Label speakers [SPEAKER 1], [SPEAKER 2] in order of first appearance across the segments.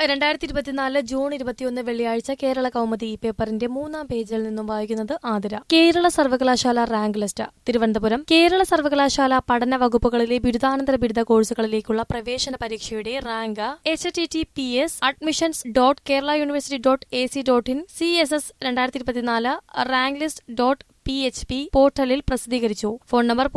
[SPEAKER 1] 2024 June 21 വെള്ളിയാഴ്ച കേരള കൗമുദി പേപ്പറിന്റെ 3-ാം പേജിൽ നിന്നും വായിക്കുന്നത് ആതിര. കേരള സർവകലാശാല റാങ്ക് ലിസ്റ്റ്. തിരുവനന്തപുരം. കേരള സർവകലാശാല പഠന വകുപ്പുകളിലെ ബിരുദാനന്തര ബിരുദ കോഴ്സുകളിലേക്കുള്ള പ്രവേശന പരീക്ഷയുടെ rank https://admissions.keralauniversity.ac.in CSS 2024 rank list PHP പോർട്ടലിൽ പ്രസിദ്ധീകരിച്ചു. Phone number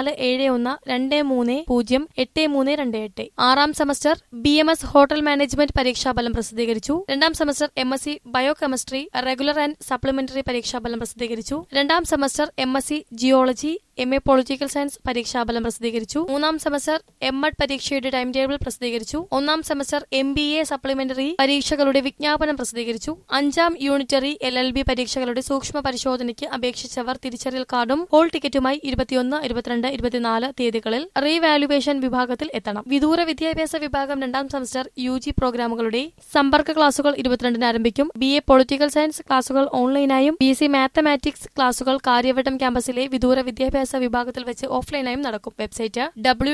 [SPEAKER 1] 0471230838. 6ാം സെമസ്റ്റർ BMS ഹോട്ടൽ മാനേജ്മെന്റ് പരീക്ഷാഫലം പ്രസിദ്ധീകരിച്ചു. 2ാം semester MSc biochemistry regular and supplementary പരീക്ഷാഫലം പ്രസിദ്ധീകരിച്ചു. 2ാം semester MSc geology MA political science പരീക്ഷാഫലം പ്രസിദ്ധീകരിച്ചു. 3ാം സെമസ്റ്റർ MAd പരീക്ഷയുടെ ടൈം ടേബിൾ പ്രസിദ്ധീകരിച്ചു. 1ാം സെമസ്റ്റർ MBA സപ്ലിമെന്ററി പരീക്ഷകളുടെ വിജ്ഞാപനം പ്രസിദ്ധീകരിച്ചു. 5ാം യൂണിറ്ററി LLB പരീക്ഷകളുടെ സൂക്ഷ്മ പരിശോധനയ്ക്ക് അപേക്ഷിച്ചവർ തിരിച്ചറിയൽ കാർഡും ഹോൾ ടിക്കറ്റുമായി 21, 22, 24 തീയതികളിൽ റീവാലുവേഷൻ വിഭാഗത്തിൽ എത്തണം. വിദൂര വിദ്യാഭ്യാസ വിഭാഗം 2ാം സെമസ്റ്റർ UG പ്രോഗ്രാമുകളുടെ സമ്പർക്ക ക്ലാസുകൾ 22 ആരംഭിക്കും. BA പൊളിറ്റിക്കൽ സയൻസ് ക്ലാസുകൾ ഓൺലൈനായും BSc മാത്തമാറ്റിക്സ് ക്ലാസുകൾ കാര്യവട്ടം ക്യാമ്പസിലെ വിദൂര വിദ്യാഭ്യാസ വിഭാഗത്തിൽ വെച്ച് ഓഫ്ലൈനായും നടക്കും. Website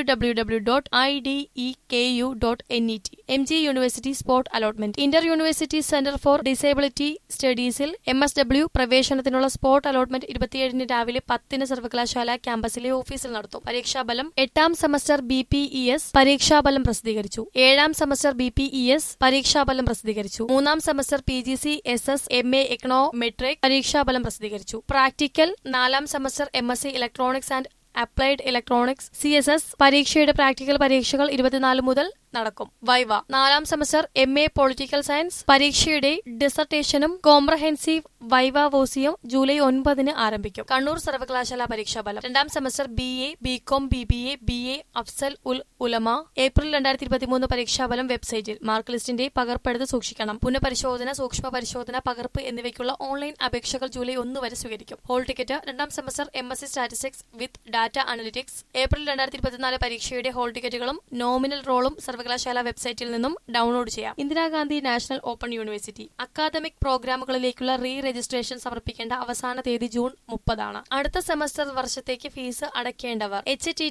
[SPEAKER 1] www.ideku.net. MG university spot allotment. Inter university centre for disability സ്റ്റഡീസിൽ MSW പ്രവേശനത്തിനുള്ള സ്പോട്ട് അലോട്ട്മെന്റ് 27 രാവിലെ 10 സർവകലാശാല ക്യാമ്പസിലെ ഓഫീസിൽ നടത്തും. പരീക്ഷാഫലം 8ാം സെമസ്റ്റർ BPES പരീക്ഷാഫലം പ്രസിദ്ധീകരിച്ചു. 7ാം സെമസ്റ്റർ BPES പരീക്ഷാഫലം പ്രസിദ്ധീകരിച്ചു. 3ാം semester PGC SS MA econometric പരീക്ഷാഫലം പ്രസിദ്ധീകരിച്ചു. പ്രാക്ടിക്കൽ 4ാം semester MSc electronics and applied electronics CSS പരീക്ഷയുടെ പ്രാക്ടിക്കൽ പരീക്ഷകൾ 24 മുതൽ നടക്കും. വൈവ 4ാം സെമസ്റ്റർ MA പൊളിറ്റിക്കൽ സയൻസ് പരീക്ഷയുടെ ഡിസർട്ടേഷനും കോംപ്രഹെൻസീവ് വൈവാവോസിയും ജൂലൈ 9 ആരംഭിക്കും. കണ്ണൂർ സർവകലാശാല പരീക്ഷാഫലം 2ാം semester BA BCom BBA BA Afzal Ulama April 2023 പരീക്ഷാഫലം വെബ്സൈറ്റിൽ. മാർക്ക് ലിസ്റ്റിന്റെ പകർപ്പെടുത്ത് സൂക്ഷിക്കണം. പുനഃപരിശോധന, സൂക്ഷ്മ പരിശോധന, പകർപ്പ് എന്നിവയ്ക്കുള്ള ഓൺലൈൻ അപേക്ഷകൾ ജൂലൈ 1 വരെ സ്വീകരിക്കും. ഹോൾ ടിക്കറ്റ് 2ാം semester MSc statistics with data analytics April 2024 പരീക്ഷയുടെ ഹോൾ ടിക്കറ്റുകളും നോമിനൽ റോളും സർവകലാശാല വെബ്സൈറ്റിൽ നിന്നും ഡൗൺലോഡ് ചെയ്യാം. Indira Gandhi national open university academic പ്രോഗ്രാമുകളിലേക്കുള്ള registration സമർപ്പിക്കേണ്ട അവസാന തീയതി ജൂൺ 30 അടുത്ത സെമസ്റ്റർ വർഷത്തേക്ക് ഫീസ് അടയ്ക്കേണ്ടവർ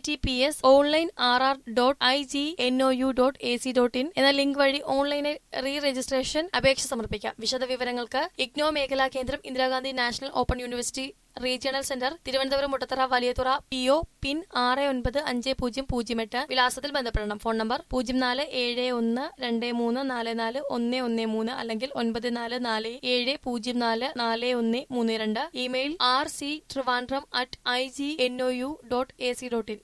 [SPEAKER 1] https://online.rr.ignou.ac.in എന്ന ലിങ്ക് വഴി ഓൺലൈനിൽ രജിസ്ട്രേഷൻ അപേക്ഷ സമർപ്പിക്കാം. വിശദവിവരങ്ങൾക്ക് ഇഗ്നോ മേഖലാ കേന്ദ്രം, Indira Gandhi national open university regional centre, Thiruvananthapuram, Muttathara, Valiyathura, PO PIN 695008 വിലാസത്തിൽ ബന്ധപ്പെടണം. ഫോൺ നമ്പർ 047123441113 അല്ലെങ്കിൽ 9447044132. Email rctrivandrum@ignou.ac.in.